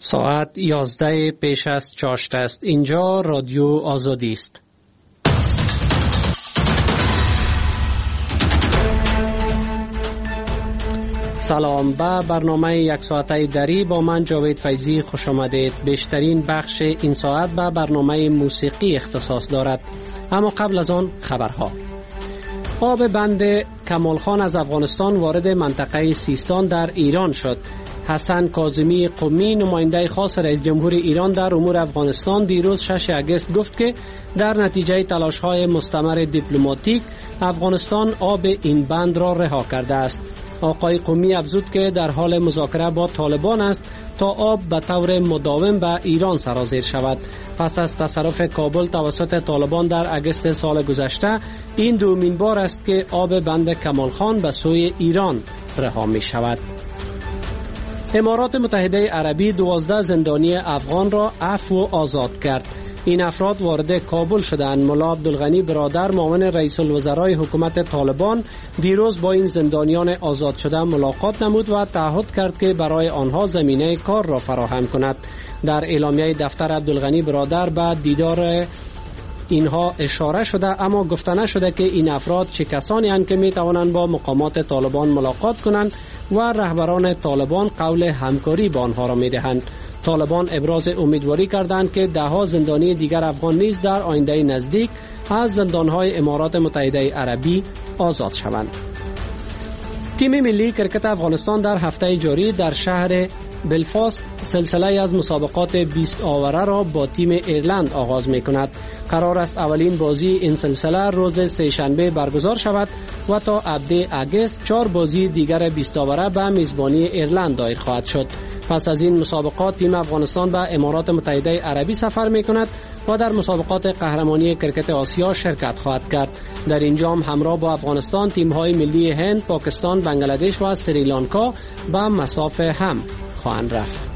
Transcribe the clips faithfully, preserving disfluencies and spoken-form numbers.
ساعت یازده پیش از چاشت است. اینجا رادیو آزادی است. سلام، به برنامه یک ساعته دری با من جاوید فیضی خوش آمدید. بیشترین بخش این ساعت به برنامه موسیقی اختصاص دارد، اما قبل از آن خبرها. آب بند کمال خان از افغانستان وارد منطقه سیستان در ایران شد. حسن کاظمی قمی، نماینده خاص رئیس جمهور ایران در امور افغانستان، دیروز شش اگست گفت که در نتیجه تلاش‌های مستمر دیپلماتیک افغانستان آب این بند را رها کرده است. آقای قمی افزود که در حال مذاکره با طالبان است تا آب به طور مداوم به ایران سرازیر شود. پس از تصرف کابل توسط طالبان در اگست سال گذشته، این دومین بار است که آب بند کمال خان به سوی ایران رها می شود. امارات متحده عربی دوازده زندانی افغان را عفو و آزاد کرد. این افراد وارد کابل شدند. ملا عبدالغنی برادر، معاون رئیس الوزرای حکومت طالبان، دیروز با این زندانیان آزاد شده ملاقات نمود و تعهد کرد که برای آنها زمینه کار را فراهم کند. در اعلامیه دفتر عبدالغنی برادر به دیدار اینها اشاره شده، اما گفته نشده که این افراد چه کسانی اند که می توانند با مقامات طالبان ملاقات کنند و رهبران طالبان قول همکاری با آنها را می دهند. طالبان ابراز امیدواری کردند که ده ها زندانی دیگر افغان نیز در آینده نزدیک از زندانهای امارات متحده عربی آزاد شوند. تیم ملی کرکت افغانستان در هفته جاری در شهر بلفاست سلسله از مسابقات بیست آوره را با تیم ایرلند آغاز می کند. قرار است اولین بازی این سلسله روز سه شنبه برگزار شود و تا هفده اگست چهار بازی دیگر بیست آوره به میزبانی ایرلند دایر خواهد شد. پس از این مسابقات تیم افغانستان به امارات متحده عربی سفر می کند و در مسابقات قهرمانی کرکت آسیا شرکت خواهد کرد. در اینجا هم همراه با افغانستان تیم‌های ملی هند، پاکستان، بنگلادش و سریلانکا به مسافه هم خواهند رفت.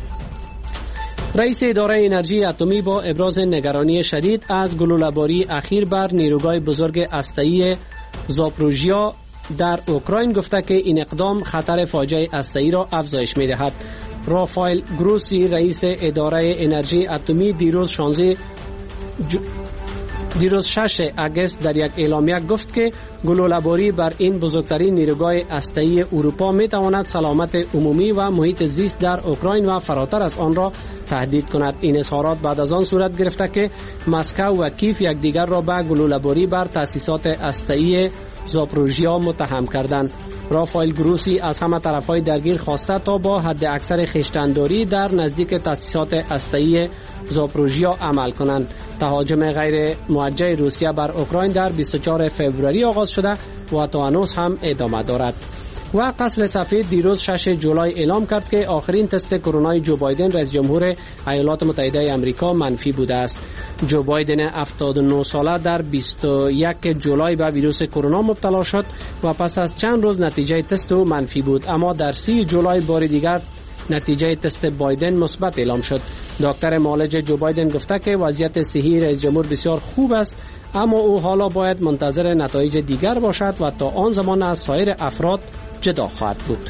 رئیس اداره انرژی اتمی با ابراز نگرانی شدید از گلوله‌باری اخیر بر نیروگاه بزرگ هسته‌ای زاپروژیا در اوکراین گفته که این اقدام خطر فاجعه هسته‌ای را افزایش می‌دهد. رافائل گروسی، رئیس اداره انرژی اتمی، دیروز شانزده ج... دیروز شش اگست در یک اعلامیه گفت که گلوله‌باری بر این بزرگترین نیروگاه هسته‌ای اروپا می‌تواند سلامت عمومی و محیط زیست در اوکراین و فراتر از آن را تهدید کند. این اظهارات بعد از آن صورت گرفته که مسکو و کیف یکدیگر را به گلوله‌باری بر تأسیسات هسته‌ای زاپروژیا متهم کردند. رافائل گروسی از همه طرف‌های درگیر خواسته تا با حد اکثر خویشتن‌داری در نزدیک تأسیسات هسته‌ای زاپروژیا عمل کنند. تهاجم غیر موجه روسیه بر اوکراین در بیست و چهارم فوریه آغاز شده و تا هنوز هم ادامه دارد. و قصر سفید دیروز شش جولای اعلام کرد که آخرین تست کرونا جو بایدن رئیس جمهور ایالات متحده آمریکا منفی بوده است. جو بایدن هفتاد و نه ساله در بیست و یک جولای به ویروس کرونا مبتلا شد و پس از چند روز نتیجه تست او منفی بود، اما در سی جولای بار دیگر نتیجه تست بایدن مثبت اعلام شد. دکتر معالج جو بایدن گفته که وضعیت صحی رئیس جمهور بسیار خوب است، اما او حالا باید منتظر نتایج دیگر باشد و تا آن زمان از سایر افراد جدا خواهد بود.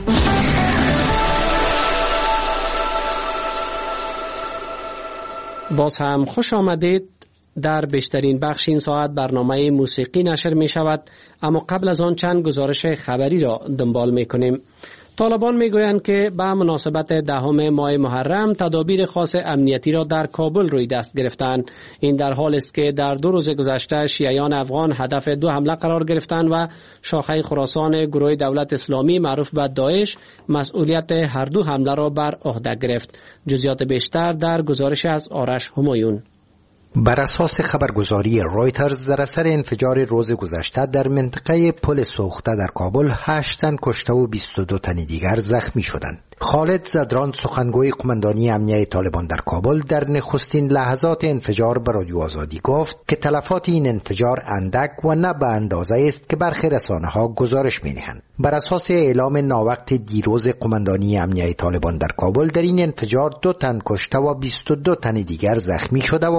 باز هم خوش آمدید. در بیشترین بخش این ساعت برنامه موسیقی نشر می شود، اما قبل از آن چند گزارش خبری را دنبال می کنیم. طالبان می گویند که به مناسبت دهم ماه محرم تدابیر خاص امنیتی را در کابل روی دست گرفتند. این در حال است که در دو روز گذشته شیعیان افغان هدف دو حمله قرار گرفتند و شاخه خراسان گروه دولت اسلامی معروف به داعش مسئولیت هر دو حمله را بر عهده گرفت. جزئیات بیشتر در گزارش از آرش همایون. بر اساس خبرگزاری رویترز در اثر انفجار روز گذشته در منطقه پل سوخته در کابل هشت تن کشته و بیست و دو تن دیگر زخمی شدند. خالد زدران، سخنگوی قماندانی امنیه طالبان در کابل، در نخستین لحظات انفجار به رادیو آزادی گفت که تلفات این انفجار اندک و نه به اندازه است که برخی رسانه‌ها گزارش می‌دهند. بر اساس اعلام ناوقت دیروز قماندانی امنیه طالبان در کابل، در این انفجار دو تن کشته و بیست و دو تن دیگر زخمی شده و وضعیت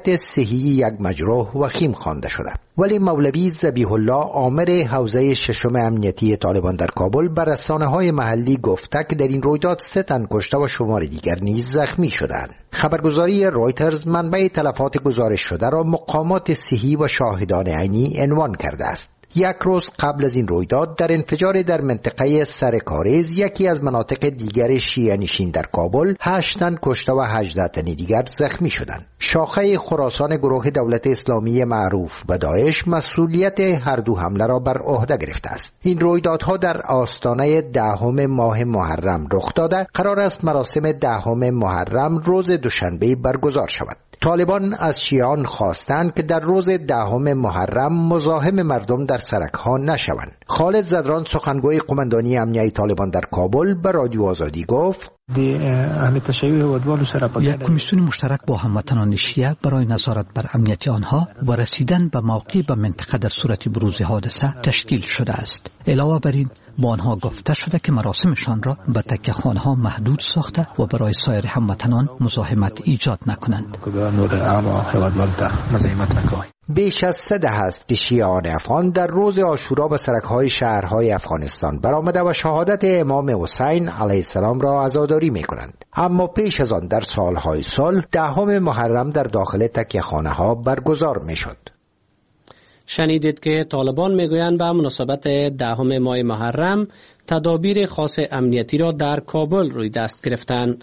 وضعیت صحی یک مجروح وخیم خوانده شده. ولی مولوی ذبیح الله آمر حوزه ششم امنیتی طالبان در کابل بر رسانه‌های محلی گفته که در این رویداد سه تن کشته و شمار دیگر نیز زخمی شدند. خبرگزاری رویترز منبع تلفات گزارش شده را مقامات صحی و شاهدان عینی عنوان کرده است. یک روز قبل از این رویداد در انفجار در منطقه سرکاریز، یکی از مناطق دیگر شیعه نشین در کابل، هشت تن کشته و هجده تن دیگر زخمی شدند. شاخه خراسان گروه دولت اسلامی معروف به داعش مسئولیت هر دو حمله را بر عهده گرفته است. این رویدادها در آستانه دهم ماه محرم رخ داده. قرار است مراسم دهم محرم روز دوشنبه برگزار شود. طالبان از شیعان خواستند که در روز دهم محرم مزاحم مردم در سرک‌ها نشوند. خالد زدران سخنگوی قماندانی امنیتی طالبان در کابل به رادیو آزادی گفت: یک کمیسیون مشترک با هموطنان شیعه برای نظارت بر امنیت آنها و رسیدن به موقع به منطقه در صورت بروز حادثه تشکیل شده است. علاوه بر این با آنها گفته شده که مراسمشان را به تکه خانه‌ها محدود ساخته و برای سایر هموطنان مزاحمت ایجاد نکنند. بیش از سه دهه است که شیعان افغان در روز عاشورا به سرک‌های شهرهای افغانستان برآمده و شهادت امام حسین علیه السلام را عزاداری می‌کنند. اما پیش از آن در سالهای سال دهم محرم در داخل تکیه‌خانه‌ها برگزار می‌شد. شنیدید که طالبان میگویند به مناسبت دهم ماه محرم تدابیر خاص امنیتی را در کابل روی دست گرفتند.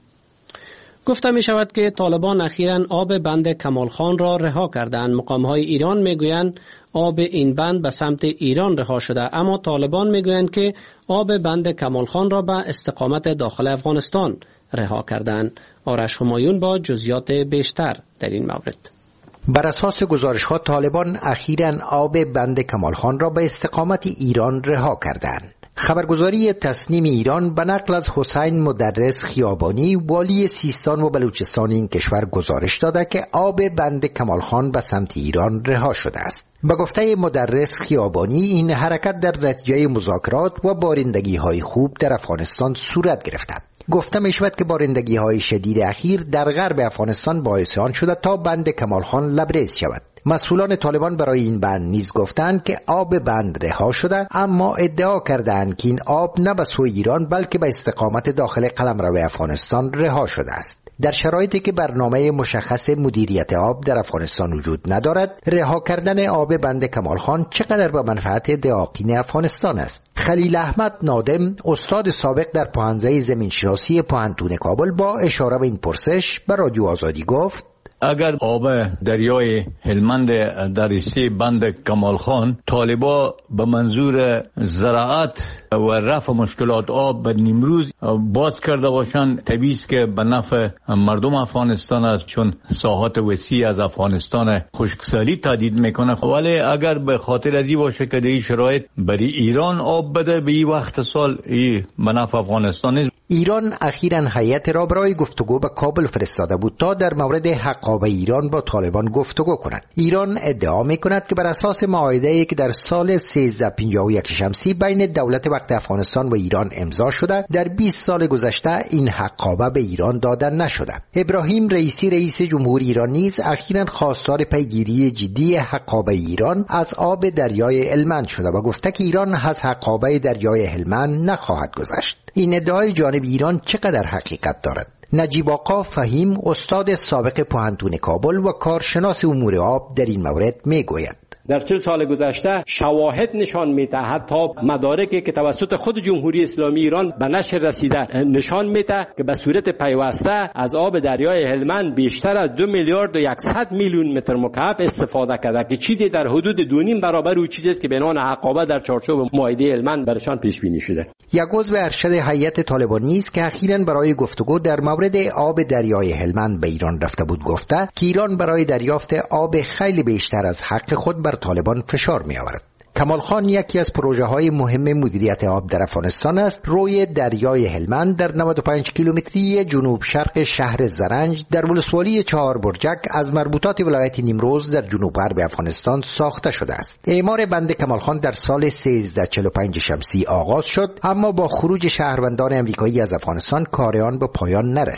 گفته می شود که طالبان اخیراً آب بند کمال خان را رها کردند. مقام‌های ایران میگویند آب این بند به سمت ایران رها شده، اما طالبان میگویند که آب بند کمال خان را به استقامت داخل افغانستان رها کردند. آرش همایون با جزئیات بیشتر در این مورد. بر اساس گزارش‌ها طالبان اخیراً آب بند کمال خان را به استقامت ایران رها کردند. خبرگزاری تصنیم ایران به نقل از حسین مدرس خیابانی والی سیستان و بلوچستان این کشور گزارش داده که آب بند کمال خان به سمت ایران رها شده است. به گفته مدرس خیابانی این حرکت در نتیجه مذاکرات و بارندگی‌های خوب در افغانستان صورت گرفته. گفته می شود که بارندگی‌های شدید اخیر در غرب افغانستان باعث آن شده تا بند کمال خان لبریز شود. مسئولان طالبان برای این بند نیز گفتند که آب بند رها شده، اما ادعا کردند که این آب نه به سوی ایران بلکه به استقامت داخل قلمرو افغانستان رها شده است. در شرایطی که برنامه مشخص مدیریت آب در افغانستان وجود ندارد، رها کردن آب بند کمال خان چقدر به منفعت دهاقین افغانستان است؟ خلیل احمد نادم، استاد سابق در پوهنځی زمینشناسی پوهنتون کابل، با اشاره به این پرسش به رادیو آزادی گفت: اگر آب دریای هلمند در ریسه بند کمال خان طالبا به منظور زراعت و رفع مشکلات آب به نیمروز باز کرده باشند، طبیعی است که به نفع مردم افغانستان است، چون ساحات وسیع از افغانستان خشکسالی تهدید میکنه. ولی اگر به خاطر ازی باشه که در این شرایط برای ایران آب بده به این وقت سال، این به نفع افغانستان است. ایران اخیراً هیئت را برای گفتگو به کابل فرستاده بود تا در مورد حق آب ایران با طالبان گفتگو کند. ایران ادعا میکند که بر اساس معاهده‌ای که در سال سیزده پنجاه و یک شمسی بین دولت وقت افغانستان و ایران امضا شده، در بیست سال گذشته این حق آب به ایران داده نشده. ابراهیم رئیسی رئیس جمهوری ایران نیز اخیراً خواستار پیگیری جدی حق آب ایران از آب دریای هلمند شده و گفته که ایران از حق آب دریای هلمند نخواهد گذشت. این ادعای جانب ایران چقدر حقیقت دارد؟ نجیب آقا فهیم، استاد سابق پوهنتون کابل و کارشناس امور آب، در این مورد میگوید: در چهل سال گذشته شواهد نشان میده، حتی مدارکی که توسط خود جمهوری اسلامی ایران به نشر رسیده نشان میده که به صورت پیوسته از آب دریای هلمند بیشتر از دو میلیارد و یکصد میلیون متر مکعب استفاده کرده که چیزی در حدود دو نیم برابر اون چیزی است که به عنوان حقابه در چارچوب معاهده هلمند برشان پیش بینی شده. یک عضو ارشد هیئت طالبان نیز که اخیراً برای گفتگو در مورد آب دریای هلمند به ایران رفته بود گفته که ایران برای دریافت آب خیلی بیشتر از حق خود بر طالبان فشار می آورد. کمال خان یکی از پروژه های مهم مدیریت آب در افغانستان است. روی دریای هلمند در نود و پنج کیلومتری جنوب شرق شهر زرنج در ولسوالی چهار برجک از مربوطات ولایت نیمروز در جنوب غرب افغانستان ساخته شده است. اعمار بند کمال خان در سال سیزده چهل و پنج شمسی آغاز شد، اما با خروج شهروندان امریکایی از افغانستان کار آن به پایان نرسید.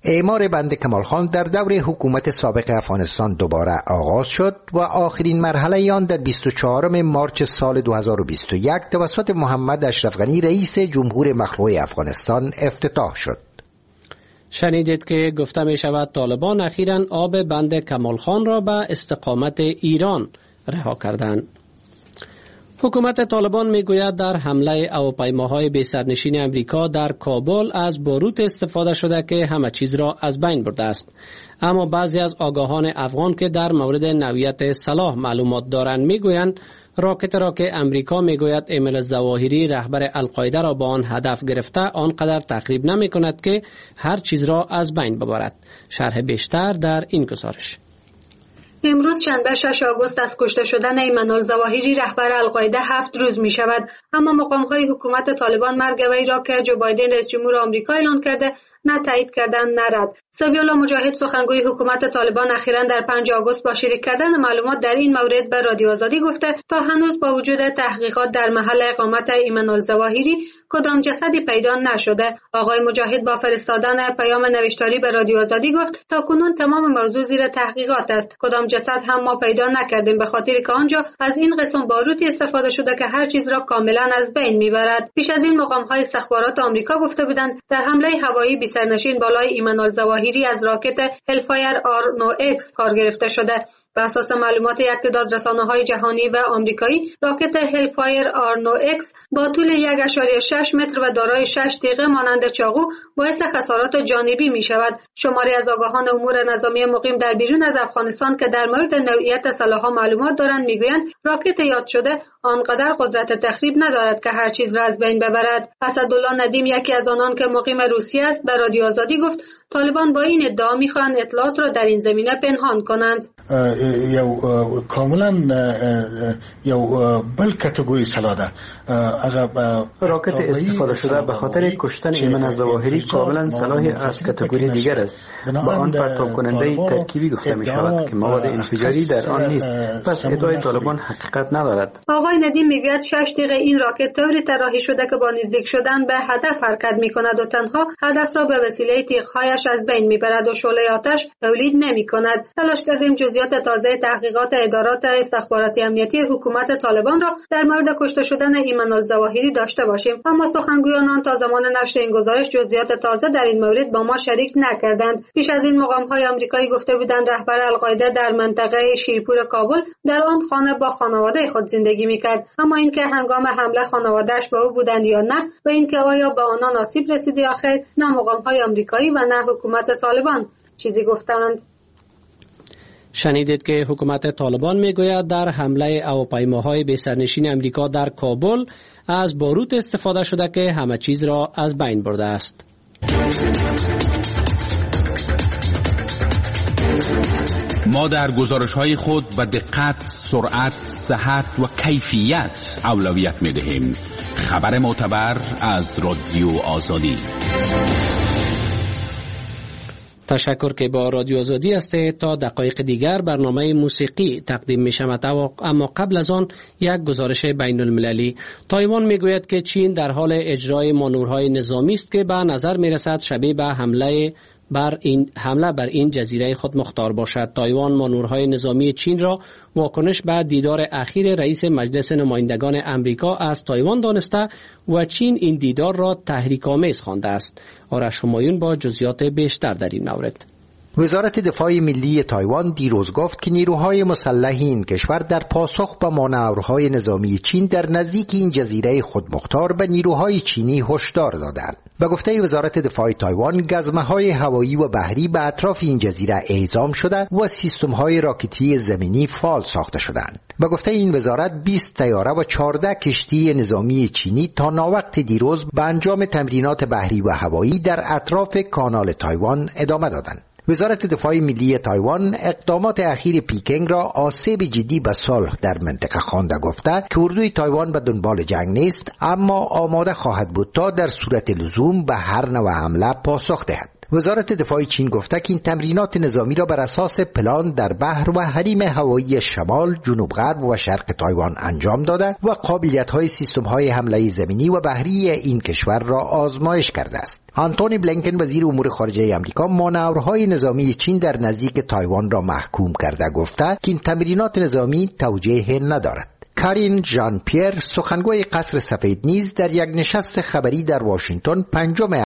اعمار بند کمال خان در دور حکومت سابق افغانستان دوباره آغاز شد و آخرین مرحله آن در بیست و چهارم مارچ سال دو هزار و بیست و یک توسط محمد اشرف غنی رئیس جمهور مخلوع افغانستان افتتاح شد. شنیدید که گفته می شود طالبان اخیراً آب بند کمال خان را به استقامت ایران رها کردند. حکومت طالبان می گوید در حمله هواپیماهای بی سرنشین امریکا در کابل از باروت استفاده شده که همه چیز را از بین برده است. اما بعضی از آگاهان افغان که در مورد نوعیت سلاح معلومات دارند می گویند راکت را که امریکا می گوید ایمن الظواهری رهبر القاعده را با آن هدف گرفته آنقدر تخریب نمی کند که هر چیز را از بین ببرد. شرح بیشتر در این گزارش. امروز شنبه شش آگوست از کشته شدن ایمن الظواهری رهبر القاعده هفت روز می شود، اما مقام‌های حکومت طالبان مرگ وی را که جو بایدن رئیس جمهور آمریکا اعلان کرده نه تایید کردن نه رد. سبیح الله مجاهد سخنگوی حکومت طالبان اخیراً در پنج آگوست با شریک کردن معلومات در این مورد به رادیو آزادی گفته تا هنوز با وجود تحقیقات در محل اقامت ایمن الظواهری کدام جسدی پیدا نشده. آقای مجاهد با فرستادن پیام نوشتاری به رادیو آزادی گفت تا کنون تمام موضوع زیر تحقیقات است. کدام جسد هم ما پیدا نکردیم، به خاطر که آنجا از این قسم باروتی استفاده شده که هر چیز را کاملا از بین میبرد. پیش از این مقام‌های استخبارات آمریکا گفته بودند در حمله هوایی بی سرنشین بالای ایمن الظواهری از راکت هلفایر آر نه ایکس کار گرفته شده. بر اساس معلومات یک تعداد رسانه‌های جهانی و آمریکایی، راکت هلفایر آر نه ایکس با طول یک ممیز شش متر و دارای شش تیغه مانند چاقو باعث خسارات جانبی می شود. شماری از آگاهان امور نظامی مقیم در بیرون از افغانستان که در مورد نوعیت سلاح‌ها معلومات دارند میگویند راکت یاد شده آنقدر قدرت تخریب ندارد که هر چیز را از بین ببرد. اسدالله ندیم یکی از آنان که مقیم روسیه است به رادیو آزادی گفت طالبان با این ادعا میخواهند اطلاعات را در این زمینه پنهان کنند. یو کاملا یو بل کاتگوری سلاح ده. راکت استفاده شده به خاطر کشتن ایمن الظواهری کاملا سلاحی از کاتگوری دیگر است. با آن پرتاب کننده ترکیبی گفته می شود که مواد انفجاری در آن نیست، پس ادعای طالبان حقیقت ندارد. آقای ندیم میگوید شش تیغ این راکت طوری طراحی شده که با نزدیک شدن به هدف حرکت می کند و تنها هدف را به وسیله تیغ‌هایش از بین میبرد و شعله آتش تولید نمی کند. تلاش کردیم جزئیات تازه تحقیقات ادارات استخباراتی امنیتی حکومت طالبان را در مورد کشته شدن ایمن الظواهری داشته باشیم، اما سخنگویان تا زمان نشر این گزارش جزئیات تازه در این مورد با ما شریک نکردند. پیش از این مقام‌های آمریکایی گفته بودند رهبر القاعده در منطقه شیرپور کابل در آن خانه با خانواده خود زندگی میکرد، اما اینکه هنگام حمله خانواده‌اش با او بودند یا نه و اینکه آیا به آنان آسیب رسید یا خیر، نه مقام‌های آمریکایی و نه حکومت طالبان چیزی گفتند. شنیدید که حکومت طالبان میگوید در حمله هواپیماهای بی سرنشین امریکا در کابل از باروت استفاده شده که همه چیز را از بین برده است. ما در گزارش‌های خود به دقت، سرعت، صحت و کیفیت اولویت می‌دهیم. خبر معتبر از رادیو آزادی. تشکر که با رادیو آزادی هستید. تا دقایق دیگر برنامه موسیقی تقدیم می شود، اما قبل از آن یک گزارش بین المللی. تایوان می گوید که چین در حال اجرای مانورهای نظامی است که به نظر می رسد شبیه به حمله بر این حمله بر این جزیره خود مختار باشد. تایوان مانورهای نظامی چین را واکنش به دیدار اخیر رئیس مجلس نمایندگان امریکا از تایوان دانسته و چین این دیدار را تحریک‌آمیز خوانده است. آرش همایون با جزئیات بیشتر در این مورد. وزارت دفاع ملی تایوان دیروز گفت که نیروهای مسلح این کشور در پاسخ به مانورهای نظامی چین در نزدیک این جزیره خودمختار به نیروهای چینی هشدار دادند. به گفته وزارت دفاع تایوان، گزمه‌های هوایی و بحری به اطراف این جزیره اعزام شده و سیستم‌های راکتی زمینی فعال ساخته شدند. به گفته این وزارت، بیست طیاره و چهارده کشتی نظامی چینی تا ناوقت دیروز به انجام تمرینات بحری و هوایی در اطراف کانال تایوان ادامه دادند. وزارت دفاع ملی تایوان اقدامات اخیر پیکنگ را آسیب جدی به صلح در منطقه خوانده گفته که اردوی تایوان به دنبال جنگ نیست، اما آماده خواهد بود تا در صورت لزوم به هر نوع حمله پاسخ دهد. وزارت دفاع چین گفته که این تمرینات نظامی را بر اساس پلان در بحر و حریم هوایی شمال، جنوب غرب و شرق تایوان انجام داده و قابلیت‌های سیستم‌های حمله زمینی و بحری این کشور را آزمایش کرده است. آنتونی بلینکن وزیر امور خارجه آمریکا مانورهای نظامی چین در نزدیک تایوان را محکوم کرده گفته که این تمرینات نظامی توجیه ندارد. کارین ژان پیر سخنگوی قصر سفید نیز در یک نشست خبری در واشنگتن پنجم